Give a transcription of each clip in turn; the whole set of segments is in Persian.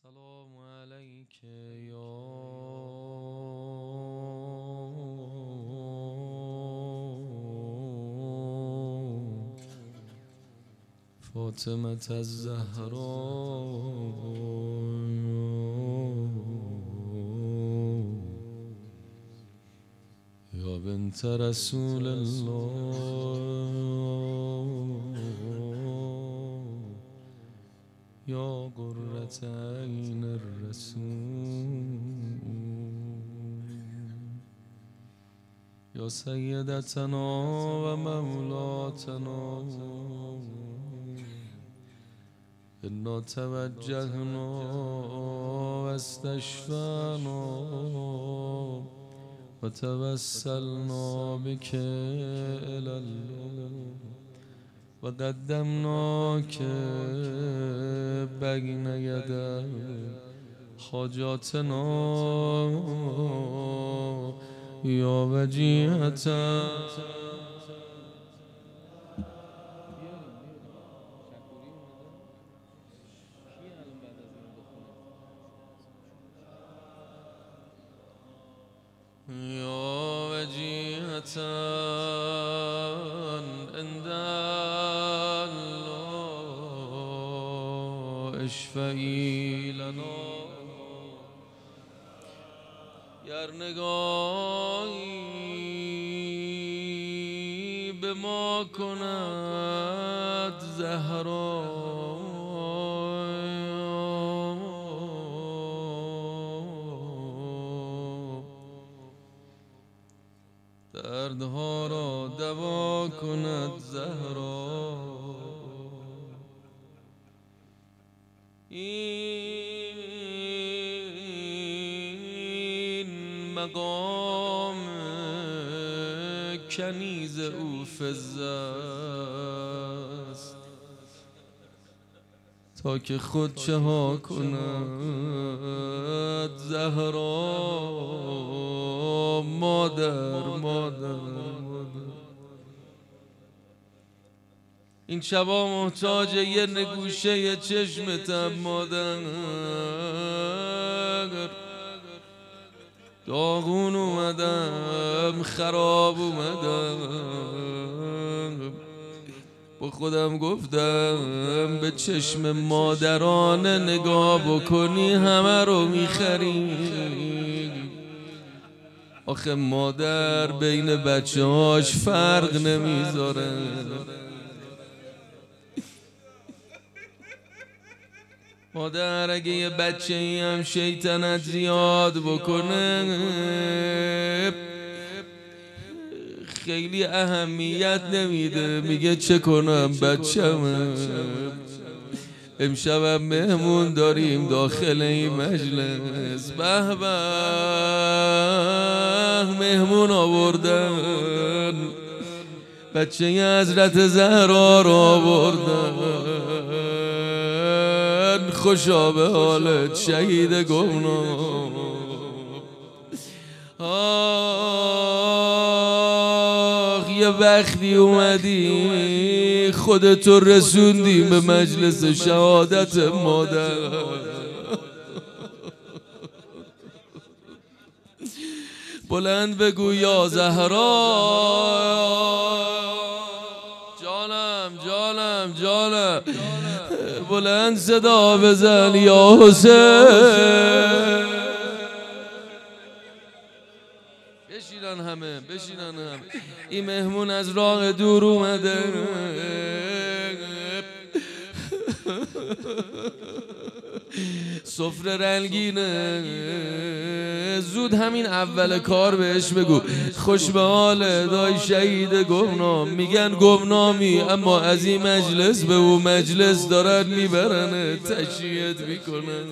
السلام عليك يا فاطمة الزهراء يا بنت رسول الله يا قرة عين الرسول يا سيدتنا ومولاتنا إنا توجهنا واستشفعنا وتوسلنا بك إلى الله وقدمناك بين يدي حاجاتنا يا وجيهة يا وجيهة عند الله اشفعي لنا گر نگاهی به ما کند زهرا دردها را دوا کند زهرا این مقام کنیز او فزه است تا که خود چه ها کند زهرا مادر این شبا محتاج یه نگوشه چشمتم مادر داغون اومدم خراب اومدم با خودم گفتم به چشم مادرانه نگاه بکنی همه رو میخری آخه مادر بین بچه هاش فرق نمیذاره مادر اگه یه بچه ای هم شیطنت زیاد بکنه خیلی اهمیت نمیده میگه چه کنم بچه‌مه امشب مهمون داریم داخل این مجلس به به مهمون آوردن بچه حضرت زهرا را آوردن خوشا به حالت شهید گمنام آخ یه وقتی اومدی خودتو رسوندیم به مجلس شهادت مادر بلند بگو یا زهرا جانم بلند صدا بزن یا حسین بشینن همه این مهمون از راه دور اومده سفره رنگینه زود همین اول کار بهش بگو خوش به حال دای شهید گمنام میگن گمنامی اما از این مجلس به اون مجلس دارن میبرنه تشییعت میکنن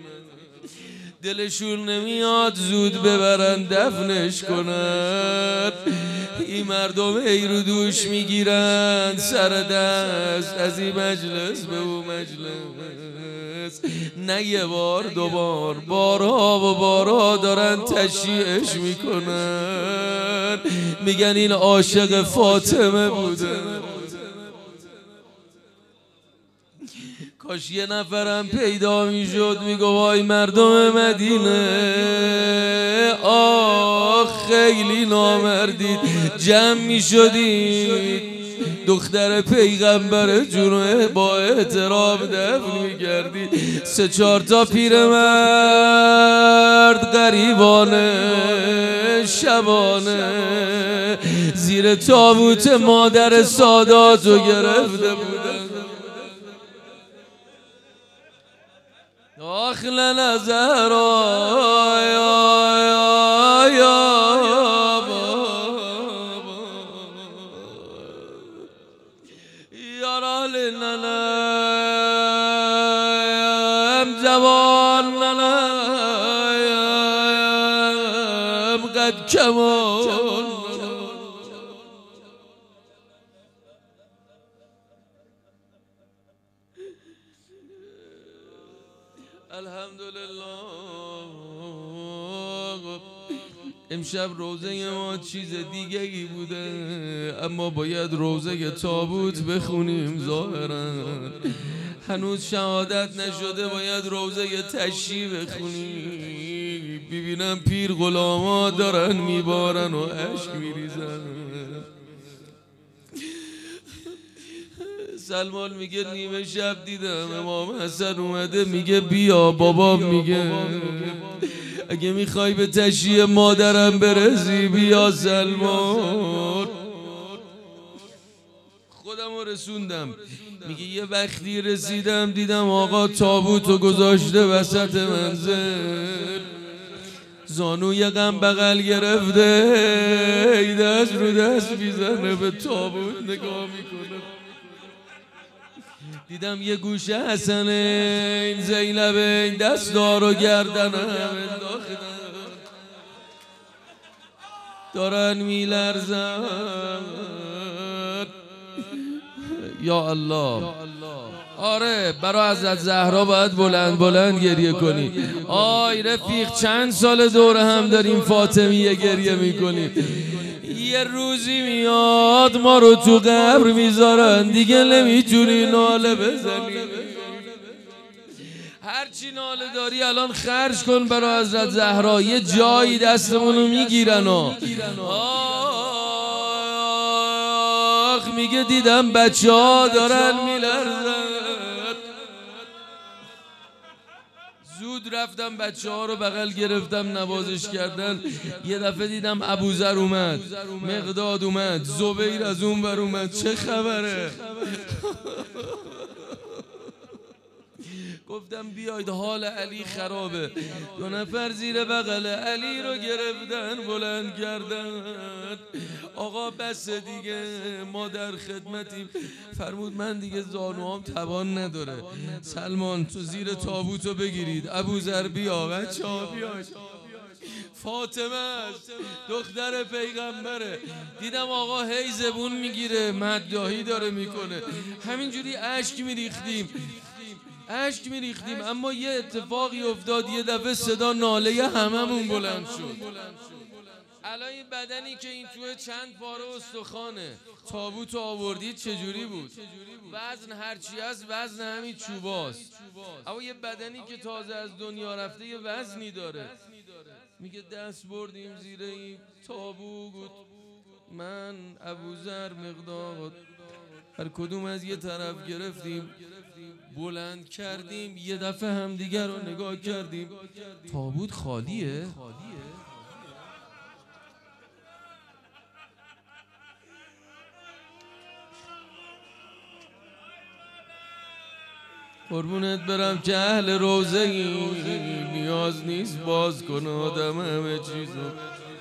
دلشون نمیاد زود ببرن دفنش کنن این مردم ای رو دوش میگیرن سر دست از این مجلس به اون مجلس نه یه بار دوبار بارها و بارها دارن تشییعش میکنن میگن این عاشق فاطمه بوده کاش یه نفرم پیدا میشد میگو وای مردم مدینه خیلی نامردید جمع میشدید دختر پیغمبر جونو با احترام دفن میکردی 3-4 تا پیرمرد غریبانه شبانه زیر تابوت مادر ساداتو گرفته بودن آخ لنظرا جوان منم قد کمان الحمدلله امشب روزه ما چیز دیگه ای بوده اما باید روزه تابوت بخونیم ظاهرا هنوز شهادت نشده باید روزه تشییع بخونیم ببینم پیر غلاما دارن میبارن و اشک میریزن سلمان میگه نیمه شب دیدم امام حسن اومده میگه بیا بابام میگه اگه میخوای به تشییع مادرم برسی بیا سلمان خودم رو رسوندم میگه یه وقتی رسیدم دیدم آقا تابوتو گذاشته وسط منزل زانوی غم بغل گرفته دست رو دست میزنه به تابوت نگاه میکنه دیدم یه گوشه حسنین زینبین دستار و گردنم انداختن دارن میلرزن یا الله آره برای حضرت زهرا باید بلند بلند گریه کنی آی رفیق چند سال دوره هم داریم فاطمیه گریه میکنیم یه روزی میاد ما رو تو قبر میذارن دیگه نمیتونی ناله بزنی هرچی ناله داری الان خرج کن برای حضرت زهرا یه جایی دستمونو میگیرن میگه دیدم بچه ها دارن میلرزن زود رفتم بچه ها رو بغل گرفتم نوازش کردن یه دفعه دیدم ابوذر اومد مقداد اومد زبیر از اون بر اومد چه خبره گفتم بیاید حال علی خرابه 2 نفر زیر بغل علی رو گرفتن بلند کردن آقا بس دیگه ما در خدمتیم فرمود من دیگه زانوام توان نداره سلمان تو زیر تابوتو بگیرید ابوذر بیا بچه ها بیاید فاطمه است دختر پیغمبره دیدم آقا هی زبون میگیره مداحی داره میکنه همینجوری اشک میریختیم اما یه اتفاقی افتاد یه دفعه صدا ناله هممون بلند شد الان این بدنی که این توی چند پاره استخوانه تابوت آوردید چجوری بود وزن هرچی هست وزن همین چوباست اما یه بدنی که تازه از دنیا رفته یه وزنی داره میگه دست بردیم زیر این تابوت من ابوذر مقداد هر کدوم از یه طرف گرفتیم بلند کردیم یه دفعه هم دیگر رو نگاه کردیم تابوت خالیه قربونت برم که اهل روزه ای نیاز نیست باز کنه آدم همه چیزو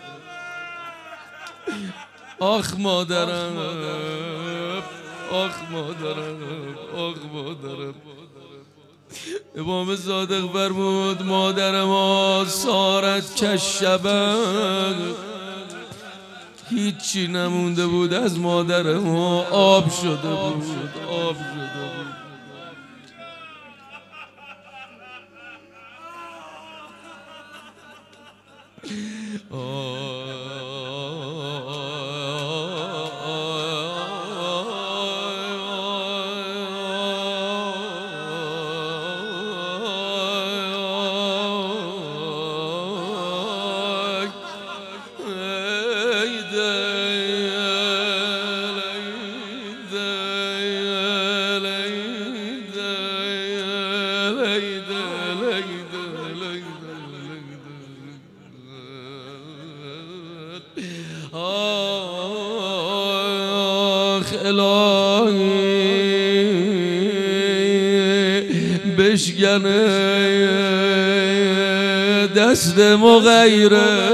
آخ مادرم امام صادق فرمود مادر ما سارت کشبه هیچی نمونده بود از مادر ما آب شده بود آخ الهی بشکنه دست مغیره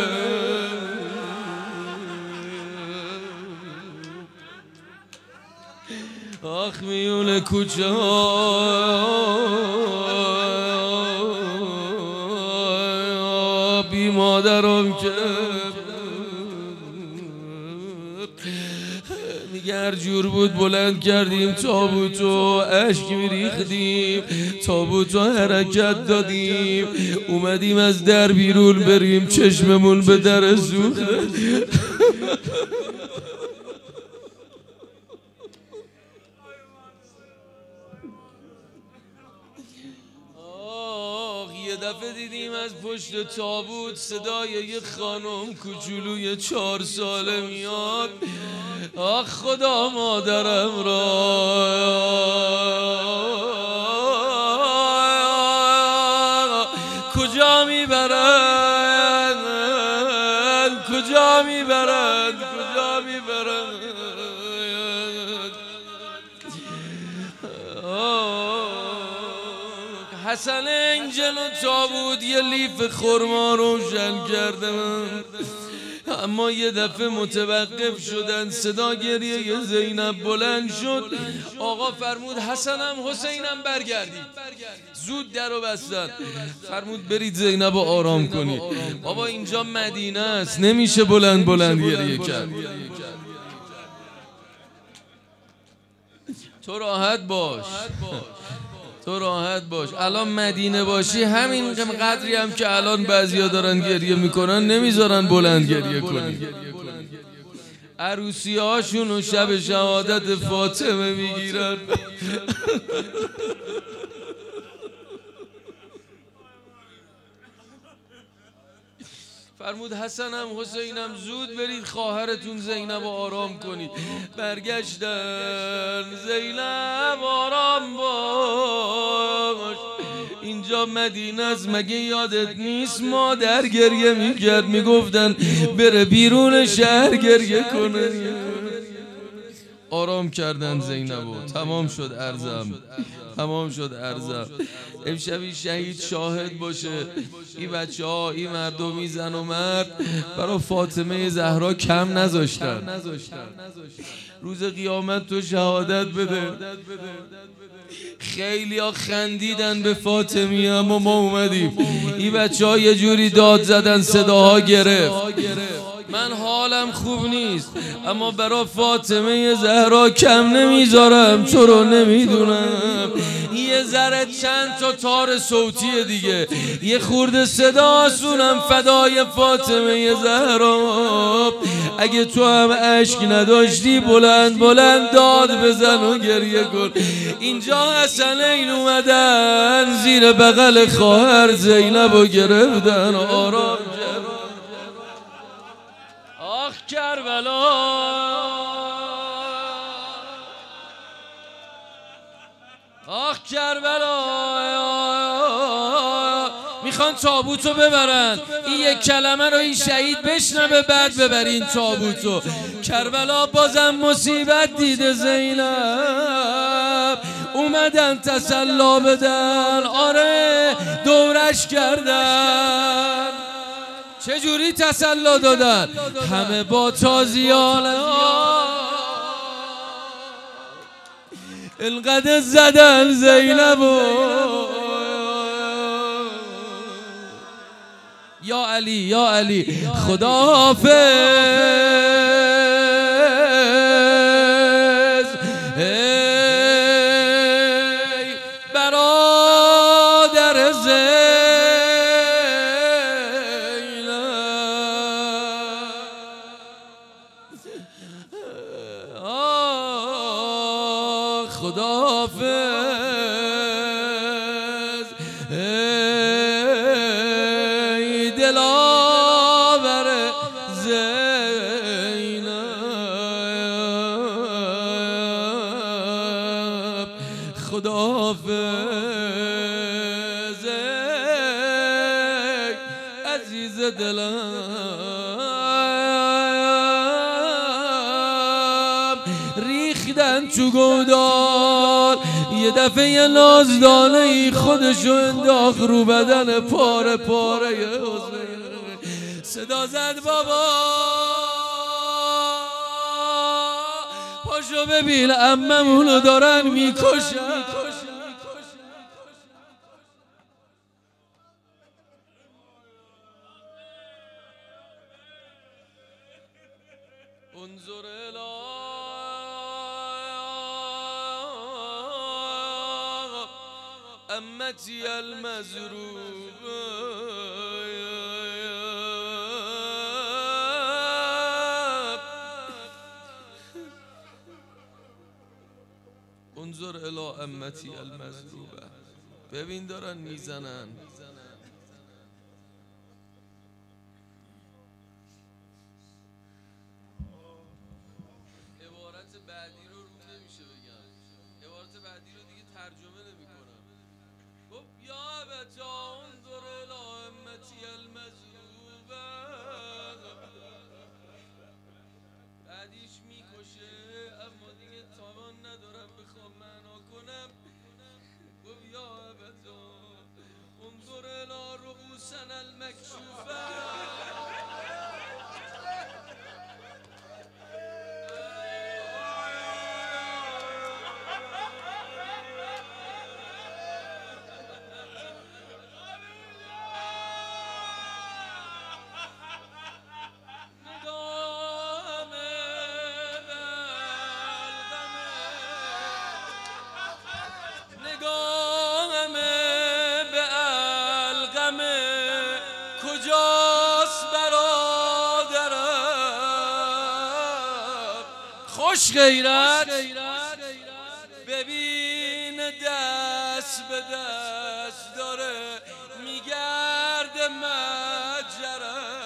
آخ میون کوچه ها بی مادرم که میگه هر جور بود بلند کردیم تابوتو، اشک میریختیم تابوتو حرکت دادیم، اومدیم از در بیرون بریم چشممون به در سوخته. یه دفعه دیدیم از پشت تابوت صدای یه خانم کوچولوی 4 ساله میاد. آخ خدا مادرم را کجا میبرن کجا میبرن کجا میبرن. حسن این جلو تابوت یه لیف خرما روشن کرده اما یه دفعه متوقف شدن، صدا گریه زینب بلند شد. آقا فرمود حسنم حسینم برگردید، زود در رو بستن، فرمود برید زینب رو آرام کنید. بابا اینجا مدینه است نمیشه بلند بلند گریه کرد. تو راحت باش تو راحت باش، الان مدینه باشی همین قدری هم که الان بعضیا دارن گریه میکنن نمیذارن بلند گریه کنی. عروسی هاشون و شب شهادت فاطمه میگیرن. فرمود حسنم حسینم زود برید خواهرتون زینب آرام کنید. برگشتن زینب آرام باش، اینجا مدینه است مگه یادت نیست مادر گریه میکرد میگفتن بره بیرون شهر گریه کنه. آرام کردن زینبو. تمام شد عرضم. امشبی شهید شاهد باشه، این بچه ها این مردمی زن و مرد برای فاطمه زهرا کم نذاشتن. روز قیامت تو شهادت بده. خیلی ها خندیدن به فاطمی اما ما اومدیم این بچه ها یه جوری داد زدن صداها گرفت. من حالم خوب نیست اما برای فاطمه زهرا کم نمیذارم، تو رو نمیدونم. یه ذره چند تا تار صوتی دیگه یه خورده صدا آسونم فدای فاطمه زهرا. اگه تو هم اشک نداشتی بلند بلند داد بزن و گریه کن. اینجا حسنین اومدن زیر بغل خواهر زینب و گرفتن آرام کردن. آخ کربلا آخ کربلا میخوان تابوتو ببرن، این یک کلمه رو این شهید بشنوه بعد ببرین تابوتو. کربلا بازم مصیبت دیده زینب، اومدن تسلا بدن، آره دورش کردن. چجوری تسلا دادن؟ همه با تازیانه انقدر زدن زینبو. یا علی خداحافظ ای برادر خداحافظ ای دلاور زینب. دلم ریختن تو گودال، یه دفعه نازدانه ای خودشو انداخت رو بدن پاره پاره حسین. صدا زد بابا پاشو ببین عممونو دارن میکشن. انظر الی امتی المضروب، انظر الی امتی المضروبه، ببین دارن میزنن. عبارت بعدی رو نمیشه بگم، عبارت بعدی رو دیگه ترجمه نمیکنم. خب یا بچا انظر الی امتی المضروبه، بعدیش میکشه اما دیگه توان ندارم بخوام معنا کنم. خب یا بچا انظر الی رؤوسنا المکشوفه، نگاهم به القم کجاست برادرم، خوش غیرت ببین دست به دست داره میگرد مجرم.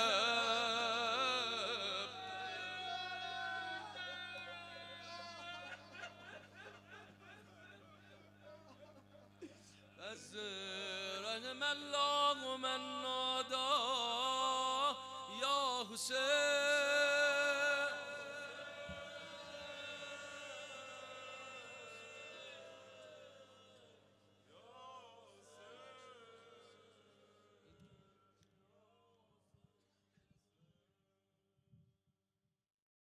از رحم الله من نادا یا حسین.